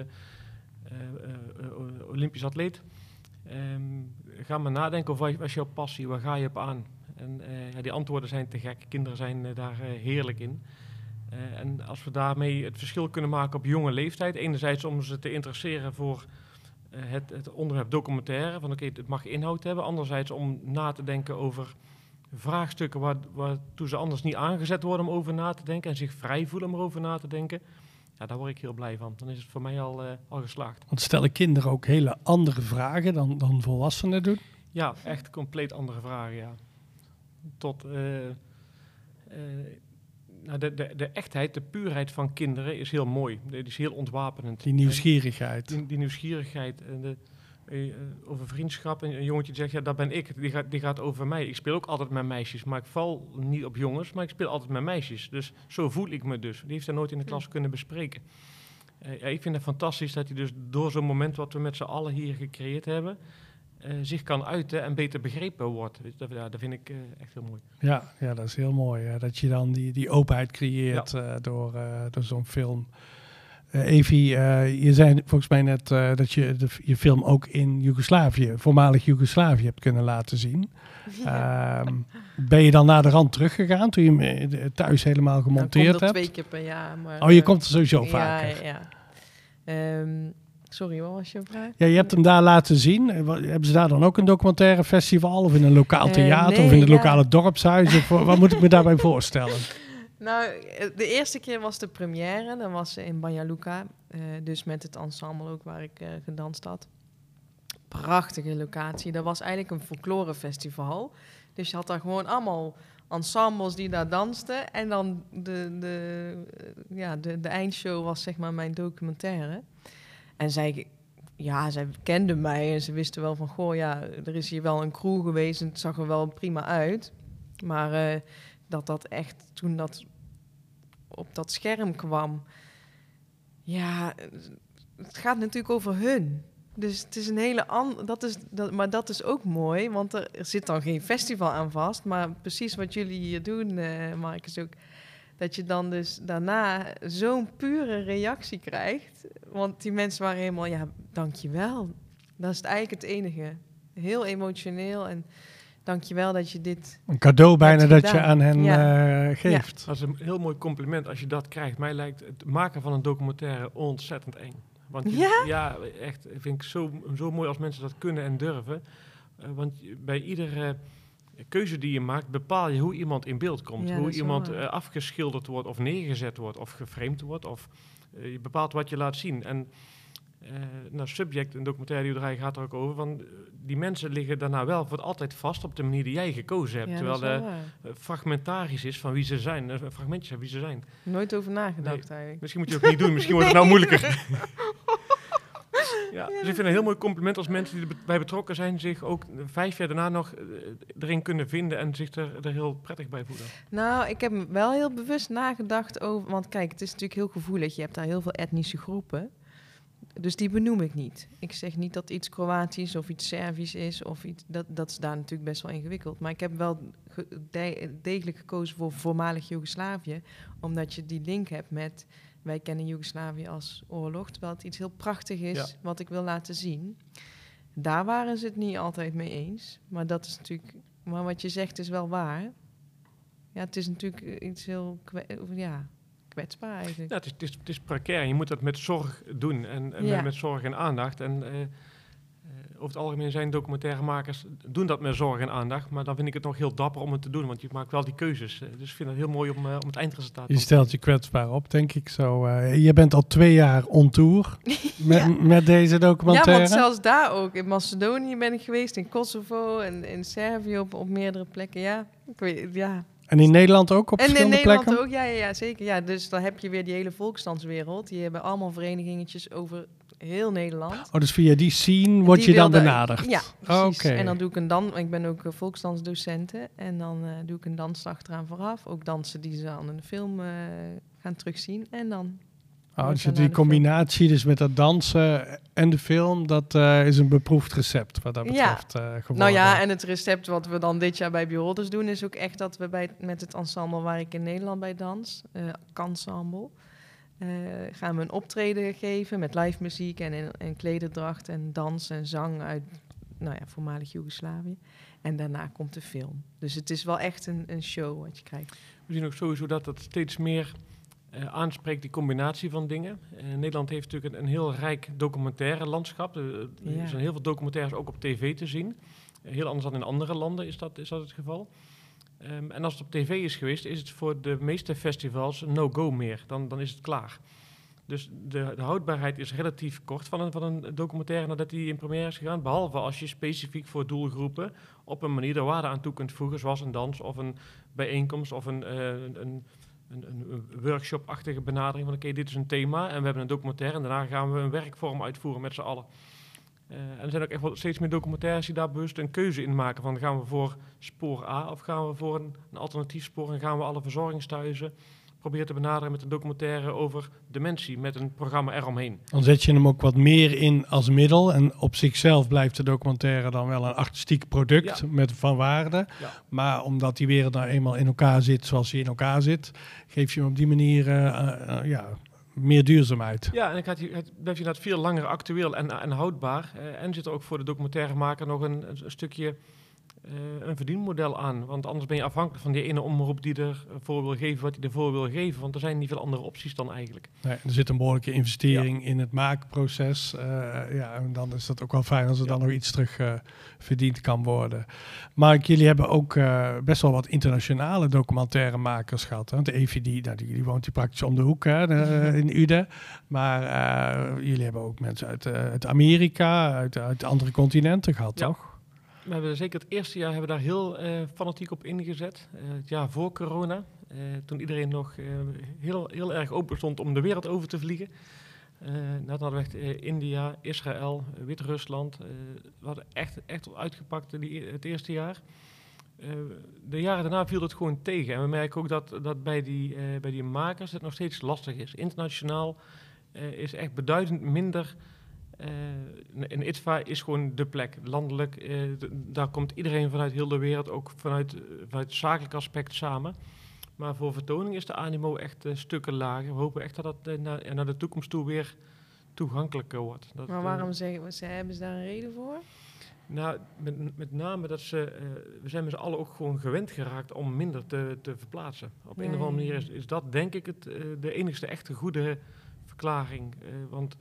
uh, uh, Olympisch atleet. Um, ga maar nadenken over wat is jouw passie, waar ga je op aan? En uh, ja, die antwoorden zijn te gek, kinderen zijn uh, daar uh, heerlijk in. Uh, en als we daarmee het verschil kunnen maken op jonge leeftijd, enerzijds om ze te interesseren voor uh, het, het onderwerp documentaire, van oké, okay, het mag inhoud hebben, anderzijds om na te denken over vraagstukken waar, waartoe ze anders niet aangezet worden om over na te denken en zich vrij voelen om erover na te denken. Ja, daar word ik heel blij van. Dan is het voor mij al, uh, al geslaagd. Want stellen kinderen ook hele andere vragen dan, dan volwassenen doen? Ja, echt compleet andere vragen, ja. Tot uh, uh, nou de, de, de echtheid, de puurheid van kinderen is heel mooi. Die is heel ontwapenend. Die nieuwsgierigheid. Die, die nieuwsgierigheid. En de, uh, over vriendschap. En een jongetje die zegt, ja, dat ben ik. Die gaat, die gaat over mij. Ik speel ook altijd met meisjes. Maar ik val niet op jongens. Maar ik speel altijd met meisjes. Dus zo voel ik me dus. Die heeft dat nooit in de klas kunnen bespreken. Uh, ja, ik vind het fantastisch dat hij dus door zo'n moment wat we met z'n allen hier gecreëerd hebben, Uh, zich kan uiten en beter begrepen wordt. Dat, ja, dat vind ik uh, echt heel mooi. Ja, ja, dat is heel mooi. Hè? Dat je dan die, die openheid creëert ja. uh, door, uh, door zo'n film. Uh, Evi, uh, je zei volgens mij net uh, dat je de, je film ook in Joegoslavië, voormalig Joegoslavië, hebt kunnen laten zien. Ja. Uh, ben je dan naar de rand teruggegaan toen je hem thuis helemaal gemonteerd hebt? Ik kom er twee keer per jaar. Maar, oh, je uh, komt er sowieso vaker. Ja, ja. Um, sorry, wat was je vraag? Ja, je hebt hem daar laten zien. Hebben ze daar dan ook een documentaire festival of in een lokaal theater uh, nee, of in het ja. lokale dorpshuis? Of, wat moet ik me daarbij voorstellen? Nou, de eerste keer was de première. Dan was ze in Banja Luka. Uh, dus met het ensemble ook waar ik uh, gedanst had. Prachtige locatie. Dat was eigenlijk een folklorefestival. Dus je had daar gewoon allemaal ensembles die daar dansten. En dan de, de, ja, de, de eindshow was zeg maar mijn documentaire. En zij, ja, zij kenden mij en ze wisten wel van... Goh, ja, er is hier wel een crew geweest en het zag er wel prima uit. Maar uh, dat dat echt, toen dat op dat scherm kwam... Ja, het gaat natuurlijk over hun. Dus het is een hele andere... Dat is, dat, maar dat is ook mooi, want er, er zit dan geen festival aan vast. Maar precies wat jullie hier doen, uh, Marcus, ook... Dat je dan dus daarna zo'n pure reactie krijgt. Want die mensen waren helemaal, ja, dankjewel. Dat is het eigenlijk het enige. Heel emotioneel en dankjewel dat je dit... Een cadeau bijna dat je aan hen ja. uh, geeft. Ja. Dat is een heel mooi compliment als je dat krijgt. Mij lijkt het maken van een documentaire ontzettend eng. Want je, ja? ja, echt, vind ik zo, zo mooi als mensen dat kunnen en durven. Uh, want bij iedere... keuze die je maakt, bepaal je hoe iemand in beeld komt. Ja, hoe iemand uh, afgeschilderd wordt of neergezet wordt of geframed wordt. Of uh, je bepaalt wat je laat zien. En uh, nou, Subject, een documentaire die we draaien, gaat er ook over. Van, uh, die mensen liggen daarna wel voor altijd vast op de manier die jij gekozen hebt. Ja, terwijl het uh, fragmentarisch is van wie ze zijn. Uh, fragmentjes van wie ze zijn. Nooit over nagedacht nee, eigenlijk. Misschien moet je het ook niet doen. Misschien wordt het nou moeilijker. Ja, dus ik vind een heel mooi compliment als mensen die erbij betrokken zijn... zich ook vijf jaar daarna nog erin kunnen vinden... en zich er, er heel prettig bij voelen. Nou, ik heb wel heel bewust nagedacht over... want kijk, het is natuurlijk heel gevoelig. Je hebt daar heel veel etnische groepen. Dus die benoem ik niet. Ik zeg niet dat iets Kroatisch of iets Servisch is... of iets, dat, dat is daar natuurlijk best wel ingewikkeld. Maar ik heb wel ge, de, degelijk gekozen voor voormalig Joegoslavië... omdat je die link hebt met... Wij kennen Joegoslavië als oorlog, terwijl het iets heel prachtig is ja. wat ik wil laten zien. Daar waren ze het niet altijd mee eens. Maar dat is natuurlijk. Maar wat je zegt is wel waar. Ja, het is natuurlijk iets heel kwe- ja, kwetsbaar eigenlijk. Ja, het is, het is, het is precair. Je moet dat met zorg doen en, en ja. met, met zorg en aandacht. En uh, uh, over het algemeen zijn documentairemakers doen dat met zorg en aandacht. Maar dan vind ik het nog heel dapper om het te doen, want je maakt wel die keuzes. Dus ik vind het heel mooi om, uh, om het eindresultaat te Je stelt je kwetsbaar op, denk ik zo. Uh, je bent al twee jaar on tour met, ja. met deze documentaire. Ja, want zelfs daar ook. In Macedonië ben ik geweest, in Kosovo en in Servië op, op meerdere plekken. Ja, ik weet, ja. En in Nederland ook op en verschillende plekken? En in Nederland ook, ja, ja, ja, zeker. Ja, dus dan heb je weer die hele volksdanswereld. Die hebben allemaal verenigingetjes over heel Nederland. Oh, dus via die scene word die je dan benaderd? Ja, precies. Okay. En dan doe ik een dan. Ik ben ook uh, volksdansdocenten. En dan uh, doe ik een dansdag eraan vooraf. Ook dansen die ze aan in de film uh, gaan terugzien. En dan... Oh, dus die combinatie film. Dus met dat dansen en de film, dat uh, is een beproefd recept wat dat betreft. Ja. Uh, geworden. Nou ja, en het recept wat we dan dit jaar bij Beholders doen, is ook echt dat we bij, met het ensemble waar ik in Nederland bij dans, uh, Ensemble, uh, gaan we een optreden geven met live muziek en, en klederdracht en dans en zang uit, nou ja, voormalig Joegoslavië. En daarna komt de film. Dus het is wel echt een, een show wat je krijgt. We zien ook sowieso dat het steeds meer... Uh, aanspreekt die combinatie van dingen. Uh, Nederland heeft natuurlijk een, een heel rijk documentaire landschap. Uh, ja. Er zijn heel veel documentaires ook op tv te zien. Uh, heel anders dan in andere landen is dat, is dat het geval. Um, en als het op tv is geweest, is het voor de meeste festivals een no-go meer. Dan, dan is het klaar. Dus de, de houdbaarheid is relatief kort van een, van een documentaire nadat die in première is gegaan. Behalve als je specifiek voor doelgroepen op een manier er waarde aan toe kunt voegen, zoals een dans of een bijeenkomst of een... Uh, een, een Een, een workshop-achtige benadering van oké, okay, dit is een thema en we hebben een documentaire en daarna gaan we een werkvorm uitvoeren met z'n allen. Uh, en er zijn ook echt wel steeds meer documentaires die daar bewust een keuze in maken van gaan we voor spoor A of gaan we voor een, een alternatief spoor en gaan we alle verzorgingstehuizen proberen te benaderen met een documentaire over dementie met een programma eromheen. Dan zet je hem ook wat meer in als middel en op zichzelf blijft de documentaire dan wel een artistiek product ja. met van waarde. Ja. Maar omdat die wereld nou eenmaal in elkaar zit zoals die in elkaar zit, geef je hem op die manier uh, uh, ja, meer duurzaamheid. Ja, en het, gaat, het blijft inderdaad veel langer actueel en, en houdbaar. Uh, en zit er ook voor de documentairemaker nog een, een stukje uh, een verdienmodel aan. Want anders ben je afhankelijk van die ene omroep die ervoor wil geven wat hij ervoor wil geven. Want er zijn niet veel andere opties dan eigenlijk. Nee, er zit een behoorlijke investering ja. in het maakproces. Uh, ja, en dan is dat ook wel fijn als er ja. dan nog iets terug uh, verdiend kan worden. Mark, jullie hebben ook uh, best wel wat internationale documentairemakers gehad. Hè? De E V D, nou, die, die woont hier praktisch om de hoek hè, de, in Uden. Maar uh, jullie hebben ook mensen uit, uh, uit Amerika, uit, uit andere continenten gehad, ja. toch? We hebben zeker het eerste jaar hebben we daar heel uh, fanatiek op ingezet. Uh, het jaar voor corona, uh, toen iedereen nog uh, heel, heel erg open stond om de wereld over te vliegen. Uh, dat hadden we echt uh, India, Israël, uh, Wit-Rusland. Uh, we hadden echt, echt uitgepakt die, het eerste jaar. Uh, de jaren daarna viel het gewoon tegen. En we merken ook dat, dat bij, die, uh, bij die makers het nog steeds lastig is. Internationaal uh, is echt beduidend minder. Uh, en I T V A is gewoon de plek. Landelijk, uh, d- daar komt iedereen vanuit heel de wereld, ook vanuit, uh, vanuit het zakelijk aspect samen. Maar voor vertoning is de animo echt uh, stukken lager. We hopen echt dat dat uh, naar, naar de toekomst toe weer toegankelijker wordt. Dat, maar waarom uh, zeggen we, ze, hebben ze daar een reden voor? Nou, met, met name dat ze, uh, we zijn met z'n allen ook gewoon gewend geraakt om minder te, te verplaatsen. Op ja, een of andere manier ja. is, is dat denk ik het, uh, de enigste echte goede verklaring. Uh, want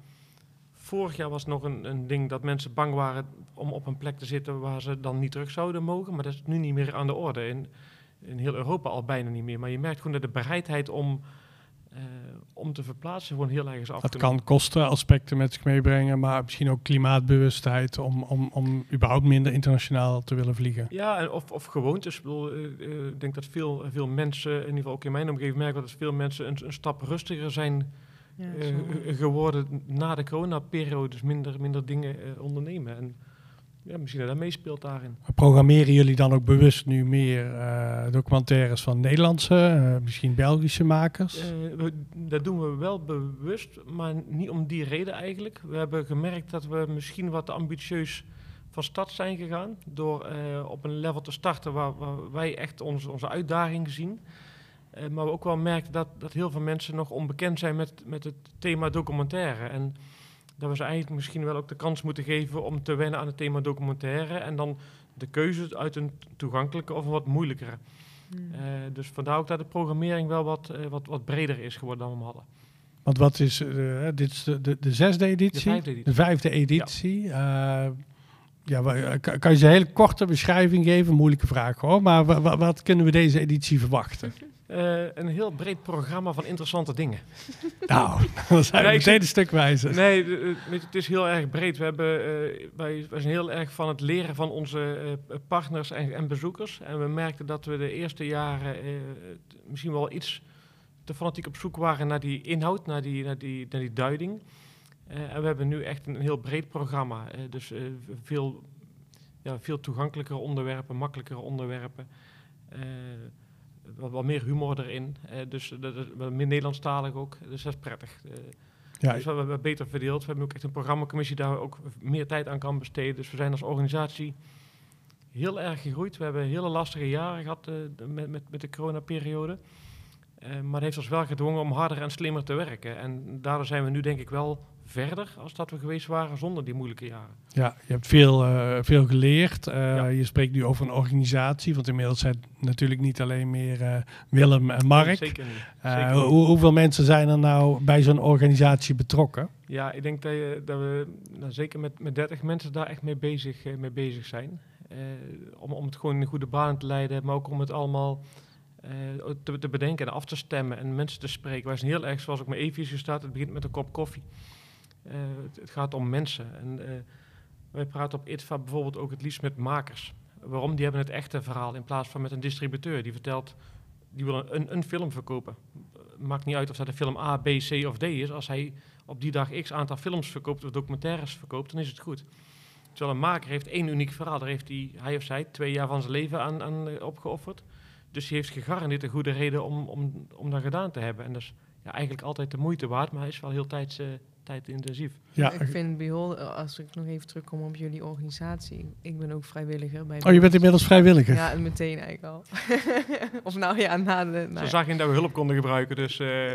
vorig jaar was nog een, een ding dat mensen bang waren om op een plek te zitten waar ze dan niet terug zouden mogen. Maar dat is nu niet meer aan de orde. In, in heel Europa al bijna niet meer. Maar je merkt gewoon dat de bereidheid om, uh, om te verplaatsen gewoon heel erg is afgenomen. Dat kan kostenaspecten met zich meebrengen, maar misschien ook klimaatbewustheid om, om, om überhaupt minder internationaal te willen vliegen. Ja, en of, of gewoontes. Ik bedoel, uh, uh, ik denk dat veel, veel mensen, in ieder geval ook in mijn omgeving, merken dat veel mensen een, een stap rustiger zijn Ja, uh, geworden na de coronaperiode, dus minder, minder dingen uh, ondernemen. En ja, misschien dat dat meespeelt daarin. Programmeren jullie dan ook bewust nu meer uh, documentaires van Nederlandse, uh, misschien Belgische makers? Uh, we, dat doen we wel bewust, maar niet om die reden eigenlijk. We hebben gemerkt dat we misschien wat te ambitieus van start zijn gegaan, door uh, op een level te starten waar, waar wij echt onze, onze uitdaging zien. Uh, maar we ook wel merken dat, dat heel veel mensen nog onbekend zijn met, met het thema documentaire. En dat we ze eigenlijk misschien wel ook de kans moeten geven om te wennen aan het thema documentaire. En dan de keuze uit een toegankelijke of een wat moeilijkere. Hmm. Uh, dus vandaar ook dat de programmering wel wat, uh, wat, wat breder is geworden dan we hadden. Want wat is, uh, dit is de, de, de zesde editie? De vijfde editie. De vijfde editie. Ja. Uh, Ja, kan je ze een hele korte beschrijving geven? Moeilijke vraag hoor. Maar w- w- wat kunnen we deze editie verwachten? Uh, een heel breed programma van interessante dingen. Nou, dan zijn we nee, meteen een stuk wijzer. Nee, uh, het is heel erg breed. We hebben, uh, wij, wij zijn heel erg van het leren van onze uh, partners en, en bezoekers. En we merkten dat we de eerste jaren uh, misschien wel iets te fanatiek op zoek waren naar die inhoud, naar die, naar die, naar die duiding. Uh, en we hebben nu echt een heel breed programma. Uh, dus uh, veel, ja, veel toegankelijkere onderwerpen, makkelijkere onderwerpen. Uh, wat, wat meer humor erin. Uh, dus dat is meer Nederlandstalig ook. Dus dat is prettig. Uh, ja, dus we hebben beter verdeeld. We hebben ook echt een programmacommissie daar ook meer tijd aan kan besteden. Dus we zijn als organisatie heel erg gegroeid. We hebben hele lastige jaren gehad uh, met, met, met de coronaperiode. Uh, maar het heeft ons wel gedwongen om harder en slimmer te werken. En daardoor zijn we nu denk ik wel verder als dat we geweest waren zonder die moeilijke jaren. Ja, je hebt veel, uh, veel geleerd. Uh, ja. Je spreekt nu over een organisatie, want inmiddels zijn het natuurlijk niet alleen meer uh, Willem en Mark. Nee, zeker niet. Uh, Zeker hoe, niet. hoeveel mensen zijn er nou bij zo'n organisatie betrokken? Ja, ik denk dat, je, dat we nou, zeker met, met dertig mensen daar echt mee bezig, uh, mee bezig zijn. Uh, om, om het gewoon in goede banen te leiden, maar ook om het allemaal Uh, te, te bedenken en af te stemmen en mensen te spreken. Wij zijn heel erg, zoals ook mijn E-visie staat, het begint met een kop koffie. Uh, het, het gaat om mensen. En uh, wij praten op I T V A bijvoorbeeld ook het liefst met makers. Waarom? Die hebben het echte verhaal in plaats van met een distributeur. Die vertelt, die wil een, een film verkopen. Maakt niet uit of dat de film A, B, C of D is. Als hij op die dag x aantal films verkoopt of documentaires verkoopt, dan is het goed. Terwijl een maker heeft één uniek verhaal. Daar heeft hij, hij of zij twee jaar van zijn leven aan, aan uh, opgeofferd. Dus die heeft gegarandeerd een goede reden om, om, om dat gedaan te hebben. En dat is ja, eigenlijk altijd de moeite waard, maar hij is wel heel tijds, uh, tijdintensief. Ja. Ik vind Behold, als ik nog even terugkom op jullie organisatie, ik ben ook vrijwilliger bij. Oh, je bent inmiddels vrijwilliger? Ja, meteen eigenlijk al. Of nou ja, na de... Ze zag in dat we hulp konden gebruiken, dus... Uh,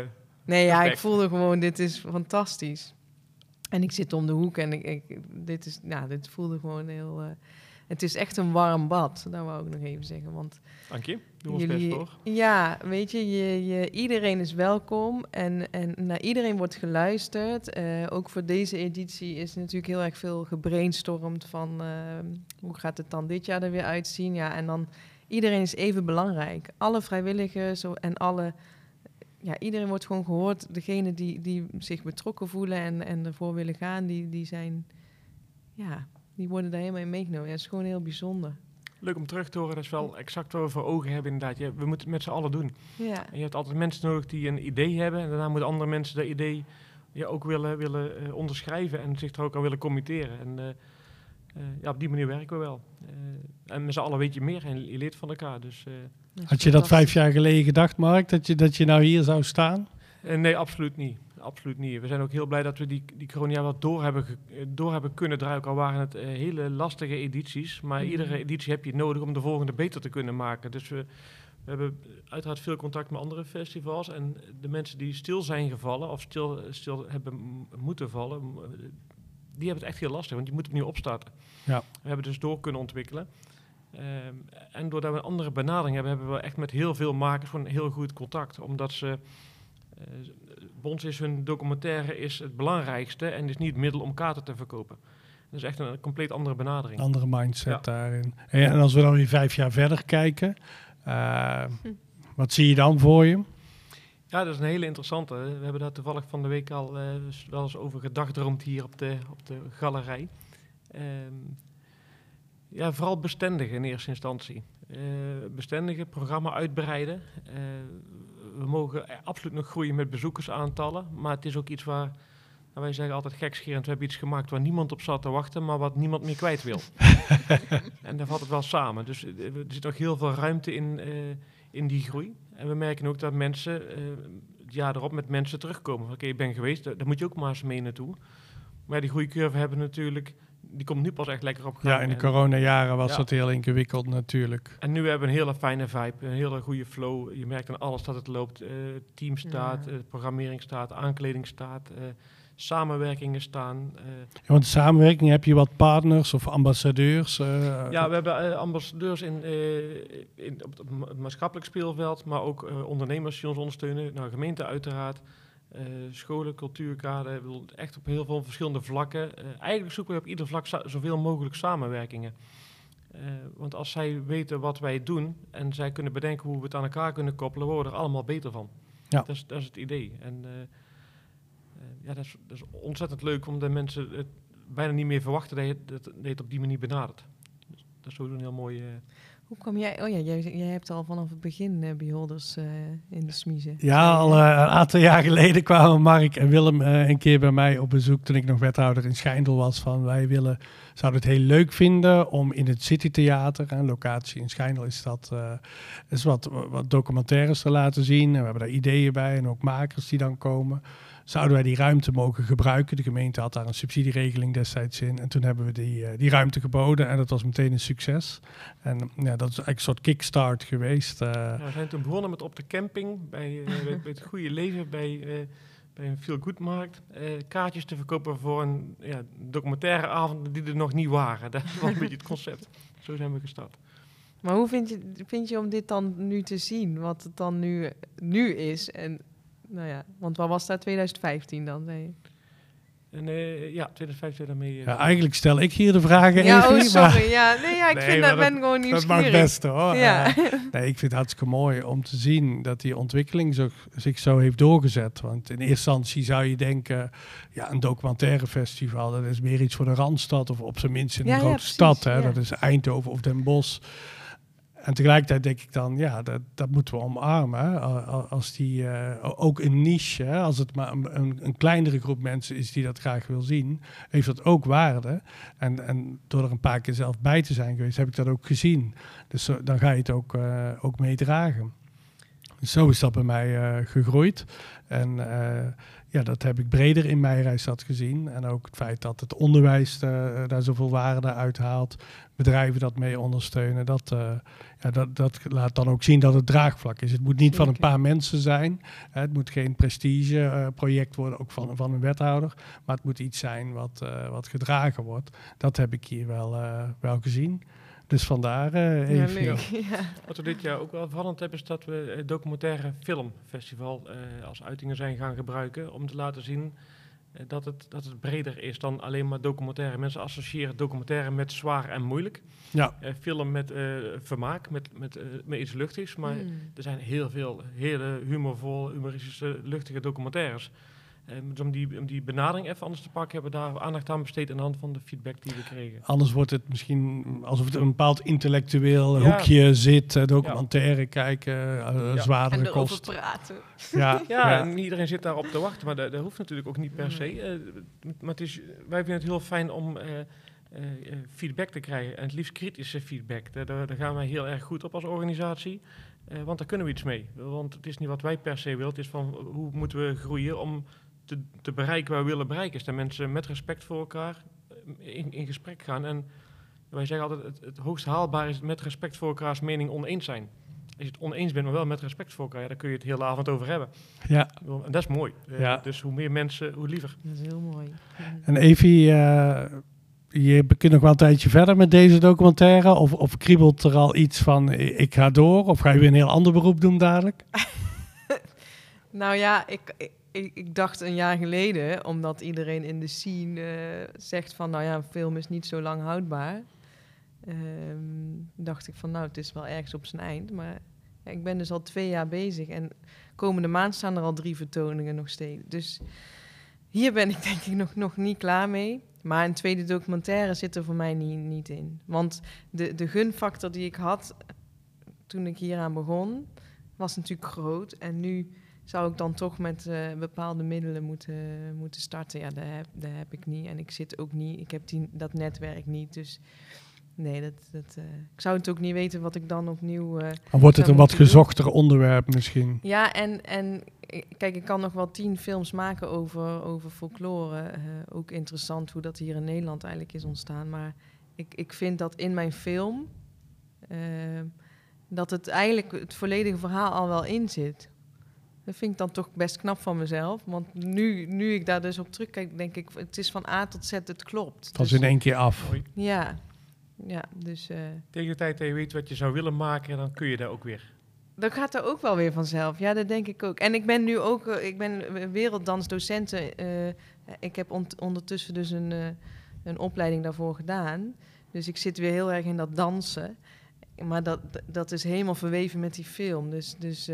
Nee, ja, Respect. ik voelde gewoon, dit is fantastisch. En ik zit om de hoek en ik, ik, dit, is, nou, dit voelde gewoon heel... Uh, het is echt een warm bad, dat wou ik nog even zeggen. Want Dank je, doe ons jullie, best voor. Ja, weet je, je, je, iedereen is welkom en, en naar iedereen wordt geluisterd. Uh, ook voor deze editie is natuurlijk heel erg veel gebrainstormd van... Uh, hoe gaat het dan dit jaar er weer uitzien? Ja, en dan, iedereen is even belangrijk. Alle vrijwilligers en alle... Ja, iedereen wordt gewoon gehoord. Degenen die, die zich betrokken voelen en, en ervoor willen gaan, die, die zijn... Ja, die worden daar helemaal in meegenomen. Ja, dat is gewoon heel bijzonder. Leuk om terug te horen. Dat is wel exact wat we voor ogen hebben inderdaad. Ja, we moeten het met z'n allen doen. Ja. En je hebt altijd mensen nodig die een idee hebben. En daarna moeten andere mensen dat idee ja, ook willen, willen uh, onderschrijven. En zich er ook aan willen committeren. En uh, uh, ja, op die manier werken we wel. Uh, en met z'n allen weet je meer en je leert van elkaar. Dus, uh, Had je dat vijf jaar geleden gedacht, Mark, dat je, dat je nou hier zou staan? uh, nee, absoluut niet. Absoluut niet. We zijn ook heel blij dat we die, die corona wat door hebben, ge, door hebben kunnen draaien. Al waren het uh, hele lastige edities. Maar mm. iedere editie heb je nodig om de volgende beter te kunnen maken. Dus we, we hebben uiteraard veel contact met andere festivals. En de mensen die stil zijn gevallen of stil, stil hebben m- moeten vallen, m- die hebben het echt heel lastig. Want die moeten opnieuw opstarten. Ja. We hebben dus door kunnen ontwikkelen. Um, en doordat we een andere benadering hebben, hebben we echt met heel veel makers gewoon heel goed contact. Omdat ze... Uh, bij ons is hun documentaire is het belangrijkste en is niet het middel om kaarten te verkopen. Dat is echt een, een compleet andere benadering. Andere mindset ja. daarin. En, en als we dan weer vijf jaar verder kijken, uh, hm. wat zie je dan voor je? Ja, dat is een hele interessante. We hebben daar toevallig van de week al uh, wel eens over gedagdroomd hier op de, op de galerij. Um, ja, vooral bestendigen in eerste instantie. Uh, bestendigen, programma uitbreiden. Uh, we mogen absoluut nog groeien met bezoekersaantallen, maar het is ook iets waar, nou, wij zeggen altijd gekscherend, we hebben iets gemaakt waar niemand op zat te wachten, maar wat niemand meer kwijt wil. En daar valt het wel samen. Dus uh, er zit nog heel veel ruimte in, uh, in die groei. En we merken ook dat mensen uh, het jaar erop met mensen terugkomen. Oké, okay, ik ben geweest, daar, daar moet je ook maar eens mee naartoe. Maar die groeicurve hebben natuurlijk... Die komt nu pas echt lekker op gang. Ja, in de coronajaren was ja. dat heel ingewikkeld natuurlijk. En nu hebben we een hele fijne vibe, een hele goede flow. Je merkt aan alles dat het loopt. Uh, team staat, ja. uh, programmering staat, aankleding staat, uh, samenwerkingen staan. Uh. Ja, want de samenwerking, heb je wat partners of ambassadeurs? Uh, ja, we hebben uh, ambassadeurs in, uh, in, op het maatschappelijk speelveld, maar ook uh, ondernemers die ons ondersteunen. Nou, gemeente uiteraard. Uh, scholen, cultuurkader, echt op heel veel verschillende vlakken. Uh, eigenlijk zoeken we op ieder vlak sa- zoveel mogelijk samenwerkingen. Uh, want als zij weten wat wij doen en zij kunnen bedenken hoe we het aan elkaar kunnen koppelen, worden we er allemaal beter van. Ja. Dat is, dat is het idee. En uh, uh, ja, dat is, dat is ontzettend leuk, omdat mensen het bijna niet meer verwachten dat je, dat, dat je het op die manier benadert. Dus dat is sowieso een heel mooi... Uh, Hoe kwam jij... Oh ja, jij, jij hebt al vanaf het begin uh, Beholders uh, in de smiezen. Ja, al uh, een aantal jaar geleden kwamen Mark en Willem uh, een keer bij mij op bezoek toen ik nog wethouder in Schijndel was. Van wij willen, zouden het heel leuk vinden om in het Citytheater, een locatie in Schijndel is dat, uh, is wat, wat documentaires te laten zien. En we hebben daar ideeën bij en ook makers die dan komen. Zouden wij die ruimte mogen gebruiken? De gemeente had daar een subsidieregeling destijds in. En toen hebben we die, uh, die ruimte geboden. En dat was meteen een succes. En ja, dat is eigenlijk een soort kickstart geweest. Uh. Ja, we zijn toen begonnen met op de camping. Bij, uh, bij, bij het goede leven. Bij, uh, bij een feel-good-markt. Uh, kaartjes te verkopen voor een ja, documentaire avond die er nog niet waren. Dat was een beetje het concept. Zo zijn we gestart. Maar hoe vind je, vind je om dit dan nu te zien? Wat het dan nu, nu is? En... Nou ja, want wat was dat twintig vijftien dan, zei je? En, uh, ja, twintig vijftien daarmee. Uh, ja, eigenlijk stel ik hier de vragen ja, even. Oh, sorry. Maar... Ja, nee, ja, ik nee, vind dat, dat ben gewoon nieuwsgierig. Dat maakt het beste, hoor. Ja. Uh, nee, ik vind het hartstikke mooi om te zien dat die ontwikkeling zo, zich zo heeft doorgezet. Want in eerste instantie zou je denken, ja, een documentaire festival, dat is meer iets voor de Randstad of op zijn minst in een ja, grote ja, stad. Hè, ja. Dat is Eindhoven of Den Bosch. En tegelijkertijd denk ik dan, ja, dat, dat moeten we omarmen. Hè? Als die, uh, ook een niche, hè? Als het maar een, een, een kleinere groep mensen is die dat graag wil zien, heeft dat ook waarde. En, en door er een paar keer zelf bij te zijn geweest, heb ik dat ook gezien. Dus zo, dan ga je het ook, uh, ook meedragen. Dus zo is dat bij mij uh, gegroeid. En uh, ja, dat heb ik breder in Meijerijstad gezien. En ook het feit dat het onderwijs uh, daar zoveel waarde uit haalt. Bedrijven dat mee ondersteunen. Dat, uh, ja, dat, dat laat dan ook zien dat het draagvlak is. Het moet niet van een paar mensen zijn. Hè, het moet geen prestige uh, project worden, ook van, van een wethouder. Maar het moet iets zijn wat, uh, wat gedragen wordt. Dat heb ik hier wel, uh, wel gezien. Dus vandaar uh, even. Ja, leuk. Ja. Wat we dit jaar ook wel veranderd hebben, is dat we het documentaire filmfestival uh, als uitingen zijn gaan gebruiken om te laten zien uh, dat, het, dat het breder is dan alleen maar documentaire. Mensen associëren documentaire met zwaar en moeilijk. Ja. Uh, film met uh, vermaak, met, met, uh, met iets luchtigs. Maar mm. er zijn heel veel hele humorvolle, humoristische, luchtige documentaires. Uh, dus om die, om die benadering even anders te pakken, hebben we daar aandacht aan besteed aan de hand van de feedback die we kregen. Anders wordt het misschien alsof het een bepaald intellectueel ja. hoekje zit, uh, documentaire ja. kijken, uh, ja. zwaardere en kost. En erover praten. Ja, ja, ja. En iedereen zit daarop te wachten, maar dat, dat hoeft natuurlijk ook niet per se. Uh, maar het is, wij vinden het heel fijn om uh, uh, feedback te krijgen, en het liefst kritische feedback. Daar, daar gaan wij heel erg goed op als organisatie, uh, want daar kunnen we iets mee. Want het is niet wat wij per se willen, het is van hoe moeten we groeien om Te, te bereiken waar we willen bereiken, is dat mensen met respect voor elkaar in, in gesprek gaan. En wij zeggen altijd, het, het hoogst haalbaar is het met respect voor elkaars mening oneens zijn. Als je het oneens bent, maar wel met respect voor elkaar, ja, daar kun je het de hele avond over hebben. Ja. En dat is mooi. Ja. Uh, dus hoe meer mensen, hoe liever. Dat is heel mooi. En Evie, uh, je kunt nog wel een tijdje verder met deze documentaire, of, of kriebelt er al iets van, ik ga door, of ga je weer een heel ander beroep doen dadelijk? Nou ja, ik... ik Ik, ik dacht een jaar geleden, omdat iedereen in de scene uh, zegt van, nou ja, een film is niet zo lang houdbaar. Um, dacht ik van, nou, het is wel ergens op zijn eind. Maar ja, ik ben dus al twee jaar bezig en komende maand staan er al drie vertoningen nog steeds. Dus hier ben ik denk ik nog, nog niet klaar mee. Maar een tweede documentaire zit er voor mij niet, niet in. Want de, de gunfactor die ik had toen ik hieraan begon, was natuurlijk groot. En nu zou ik dan toch met uh, bepaalde middelen moeten, moeten starten. Ja, dat heb, dat heb ik niet. En ik zit ook niet, ik heb die, dat netwerk niet. Dus nee, dat, dat, uh, ik zou het ook niet weten wat ik dan opnieuw... Uh, dan wordt het een wat doen. gezochter onderwerp misschien. Ja, en, en kijk, ik kan nog wel tien films maken over, over folklore. Uh, ook interessant hoe dat hier in Nederland eigenlijk is ontstaan. Maar ik, ik vind dat in mijn film, Uh, dat het eigenlijk het volledige verhaal al wel in zit. Dat vind ik dan toch best knap van mezelf. Want nu, nu ik daar dus op terugkijk, denk ik, het is van A tot Z, het klopt. Dat is dus, in één keer af. Ja, ja dus... Uh, Tegen de tijd dat je weet wat je zou willen maken, dan kun je daar ook weer. Dat gaat er ook wel weer vanzelf. Ja, dat denk ik ook. En ik ben nu ook, uh, ik ben werelddansdocent. Uh, ik heb on- ondertussen dus een, uh, een opleiding daarvoor gedaan. Dus ik zit weer heel erg in dat dansen. Maar dat, dat is helemaal verweven met die film. Dus, dus uh,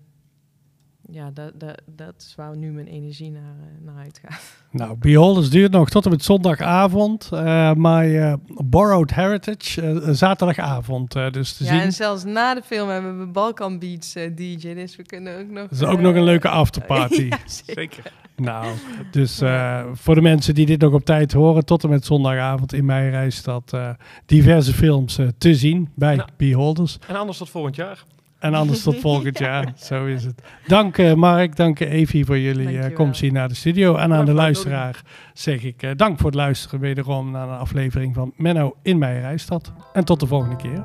ja, dat, dat, dat is waar nu mijn energie naar, uh, naar uitgaat. Nou, Beholders duurt nog tot en met zondagavond. Uh, My uh, Borrowed Heritage, uh, zaterdagavond uh, dus te ja, zien. En zelfs na de film hebben we Balkan Beats uh, D J. Dus we kunnen ook nog... Dat is ook uh, nog een leuke afterparty. ja, zeker. Zeker. Nou, dus uh, voor de mensen die dit nog op tijd horen, tot en met zondagavond in Meijerijstad uh, diverse films uh, te zien bij nou, Beholders. En anders tot volgend jaar. En anders tot volgend jaar, ja. Zo is het. Dank uh, Mark, dank uh, Evie voor jullie uh, komst hier naar de studio. En aan de luisteraar zeg ik uh, dank voor het luisteren wederom naar een aflevering van Menno in Meijerijstad. En tot de volgende keer.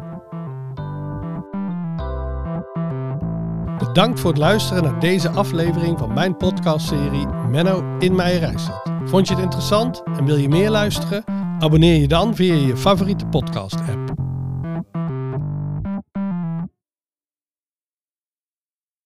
Bedankt voor het luisteren naar deze aflevering van mijn podcastserie Menno in Meijerijstad. Vond je het interessant en wil je meer luisteren? Abonneer je dan via je favoriete podcast app.